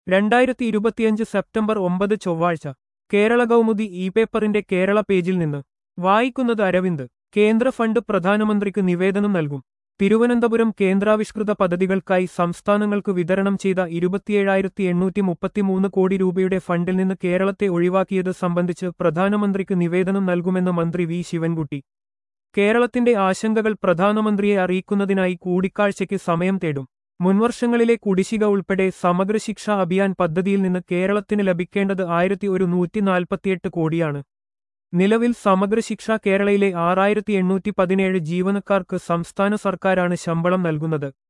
2025 September 9 ചൊവ്വാഴ്ച Kerala Kaumudi E പേപ്പറിന്റെ കേരള പേജിൽ നിന്ന് വായിക്കുന്നത് അരവിന്ദ്. കേന്ദ്ര ഫണ്ട് പ്രധാനമന്ത്രിക്ക് നിവേദനം നൽകും. തിരുവനന്തപുരം കേന്ദ്രാവിഷ്കൃത പദ്ധതികൾക്കായി സംസ്ഥാനങ്ങൾക്ക് വിതരണം ചെയ്ത 27,833 കോടി രൂപയുടെ ഫണ്ടിൽ നിന്ന് കേരളത്തെ ഒഴിവാക്കിയത് സംബന്ധിച്ച് പ്രധാനമന്ത്രിക്ക് നിവേദനം നൽകുമെന്ന് മന്ത്രി വി ശിവൻകുട്ടി. കേരളത്തിന്റെ ആശങ്കകൾ പ്രധാനമന്ത്രിയെ അറിയിക്കുന്നതിനായി കൂടിക്കാഴ്ചയ്ക്ക് സമയം തേടും. മുൻവർഷങ്ങളിലെ കുടിശ്ശിക ഉൾപ്പെടെ സമഗ്ര ശിക്ഷാ അഭിയാൻ പദ്ധതിയിൽ നിന്ന് കേരളത്തിന് ലഭിക്കേണ്ടത് 1148 കോടിയാണ്. നിലവിൽ സമഗ്ര ശിക്ഷ കേരളയിലെ 6817 ജീവനക്കാർക്ക് സംസ്ഥാന സർക്കാരാണ് ശമ്പളം നൽകുന്നത്.